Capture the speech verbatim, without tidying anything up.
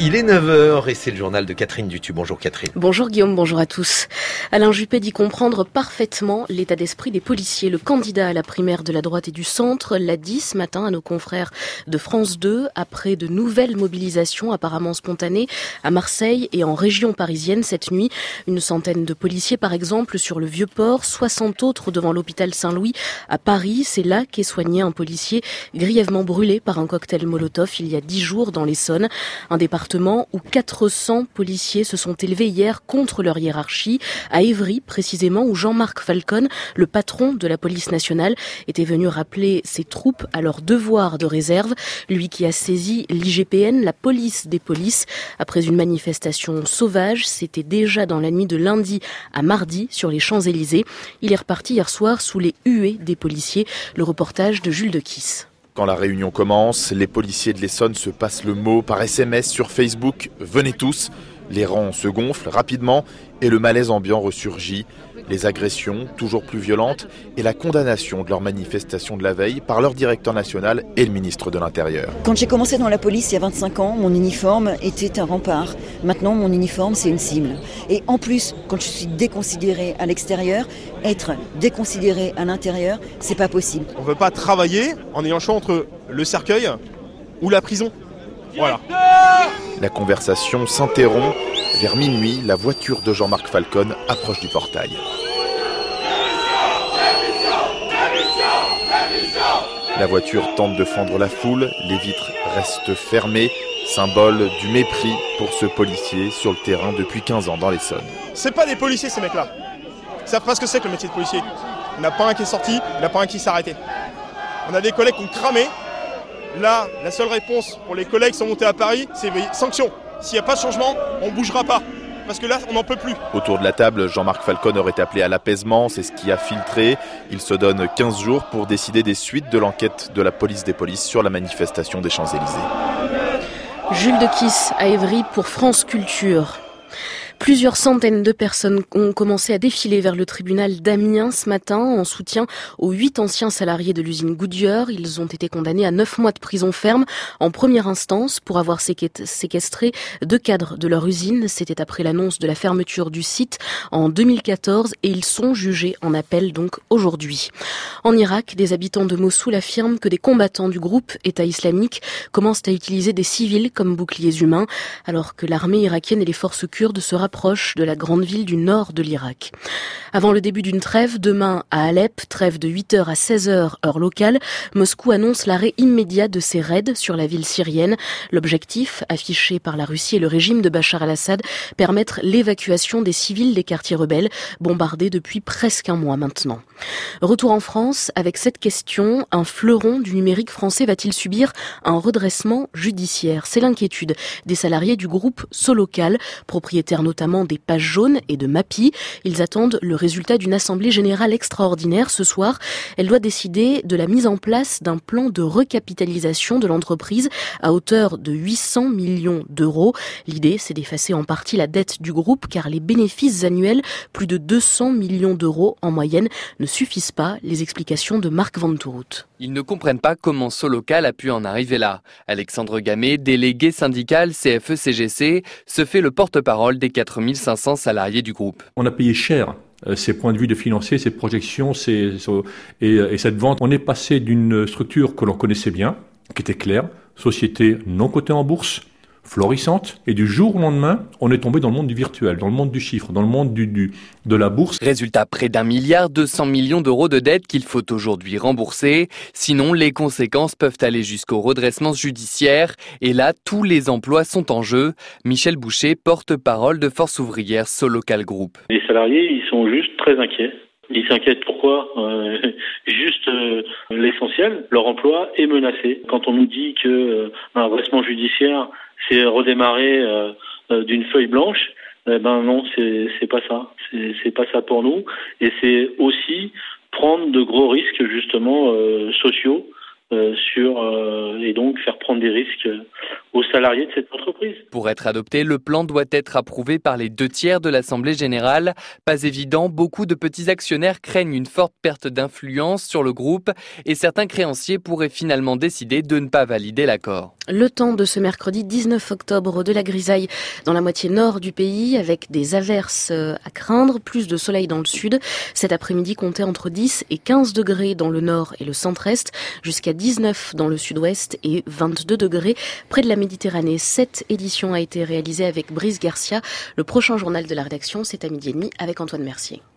Il est neuf heures et c'est le journal de Catherine Dutu. Bonjour Catherine. Bonjour Guillaume, bonjour à tous. Alain Juppé dit comprendre parfaitement l'état d'esprit des policiers. Le candidat à la primaire de la droite et du centre l'a dit ce matin à nos confrères de France deux après de nouvelles mobilisations apparemment spontanées à Marseille et en région parisienne cette nuit. Une centaine de policiers par exemple sur le Vieux-Port, soixante autres devant l'hôpital Saint-Louis à Paris. C'est là qu'est soigné un policier grièvement brûlé par un cocktail Molotov il y a dix jours dans l'Essonne. Un département où quatre cents policiers se sont élevés hier contre leur hiérarchie, à Évry précisément, où Jean-Marc Falcon, le patron de la police nationale, était venu rappeler ses troupes à leur devoir de réserve, lui qui a saisi l'I G P N, la police des polices, après une manifestation sauvage. C'était déjà dans la nuit de lundi à mardi sur les Champs-Élysées. Il est reparti hier soir sous les huées des policiers. Le reportage de Jules de Kiss. Quand la réunion commence, les policiers de l'Essonne se passent le mot par S M S sur Facebook. Venez tous. Les rangs se gonflent rapidement et le malaise ambiant ressurgit. Les agressions, toujours plus violentes, et la condamnation de leur manifestation de la veille par leur directeur national et le ministre de l'Intérieur. Quand j'ai commencé dans la police il y a vingt-cinq ans, mon uniforme était un rempart. Maintenant, mon uniforme, c'est une cible. Et en plus, quand je suis déconsidérée à l'extérieur, être déconsidérée à l'intérieur, c'est pas possible. On ne veut pas travailler en ayant le choix entre le cercueil ou la prison. Voilà. La conversation s'interrompt. Vers minuit, la voiture de Jean-Marc Falcon approche du portail. La voiture tente de fendre la foule, les vitres restent fermées, symbole du mépris pour ce policier sur le terrain depuis quinze ans dans l'Essonne. C'est pas des policiers ces mecs-là. Ils savent pas ce que c'est que le métier de policier. Il n'y en a pas un qui est sorti, il n'y en a pas un qui s'est arrêté. On a des collègues qui ont cramé. Là, la seule réponse pour les collègues qui sont montés à Paris, c'est sanction. S'il n'y a pas de changement, on ne bougera pas. Parce que là, on n'en peut plus. Autour de la table, Jean-Marc Falcon aurait appelé à l'apaisement, c'est ce qui a filtré. Il se donne quinze jours pour décider des suites de l'enquête de la police des polices sur la manifestation des Champs-Élysées. Jules de Kiss à Évry pour France Culture. Plusieurs centaines de personnes ont commencé à défiler vers le tribunal d'Amiens ce matin en soutien aux huit anciens salariés de l'usine Goodyear. Ils ont été condamnés à neuf mois de prison ferme en première instance pour avoir séquestré deux cadres de leur usine. C'était après l'annonce de la fermeture du site en deux mille quatorze et ils sont jugés en appel donc aujourd'hui. En Irak, des habitants de Mossoul affirment que des combattants du groupe État islamique commencent à utiliser des civils comme boucliers humains alors que l'armée irakienne et les forces kurdes se rapprochent proche de la grande ville du nord de l'Irak. Avant le début d'une trêve, demain à Alep, trêve de huit heures à seize heures heure locale, Moscou annonce l'arrêt immédiat de ses raids sur la ville syrienne. L'objectif, affiché par la Russie et le régime de Bachar al-Assad, permettre l'évacuation des civils des quartiers rebelles, bombardés depuis presque un mois maintenant. Retour en France avec cette question, un fleuron du numérique français va-t-il subir un redressement judiciaire? C'est l'inquiétude des salariés du groupe Solocal, propriétaire notamment des pages jaunes et de Mappy. Ils attendent le résultat d'une assemblée générale extraordinaire ce soir. Elle doit décider de la mise en place d'un plan de recapitalisation de l'entreprise à hauteur de huit cents millions d'euros. L'idée, c'est d'effacer en partie la dette du groupe car les bénéfices annuels, plus de deux cents millions d'euros en moyenne, ne suffisent pas. Les explications de Marc Vantourout. Ils ne comprennent pas comment Solocal a pu en arriver là. Alexandre Gamet, délégué syndical C F E C G C, se fait le porte-parole des quatre mille cinq cents salariés du groupe. On a payé cher ses points de vue de financier, ses projections ses, et, et cette vente. On est passé d'une structure que l'on connaissait bien, qui était claire, société non cotée en bourse, florissante, et du jour au lendemain, on est tombé dans le monde du virtuel, dans le monde du chiffre, dans le monde du, du, de la bourse. Résultat, près d'un milliard deux cents millions d'euros de dettes qu'il faut aujourd'hui rembourser. Sinon, les conséquences peuvent aller jusqu'au redressement judiciaire. Et là, tous les emplois sont en jeu. Michel Boucher, porte-parole de Force ouvrière Solocal Group. Les salariés, ils sont juste très inquiets. Ils s'inquiètent pourquoi euh, Juste euh, l'essentiel, leur emploi est menacé. Quand on nous dit que euh, un redressement judiciaire, c'est redémarrer euh, euh, d'une feuille blanche, eh ben non, c'est c'est pas ça. C'est c'est pas ça pour nous. Et c'est aussi prendre de gros risques justement euh, sociaux euh, sur euh, et donc faire prendre des risques aux salariés de cette entreprise. Pour être adopté, le plan doit être approuvé par les deux tiers de l'Assemblée générale. Pas évident, beaucoup de petits actionnaires craignent une forte perte d'influence sur le groupe et certains créanciers pourraient finalement décider de ne pas valider l'accord. Le temps de ce mercredi dix-neuf octobre, de la grisaille dans la moitié nord du pays avec des averses à craindre, plus de soleil dans le sud. Cet après-midi, comptez entre dix et quinze degrés dans le nord et le centre-est, jusqu'à dix-neuf dans le sud-ouest et vingt-deux degrés près de la Méditerranée. Cette édition a été réalisée avec Brice Garcia. Le prochain journal de la rédaction, c'est à midi et demi avec Antoine Mercier.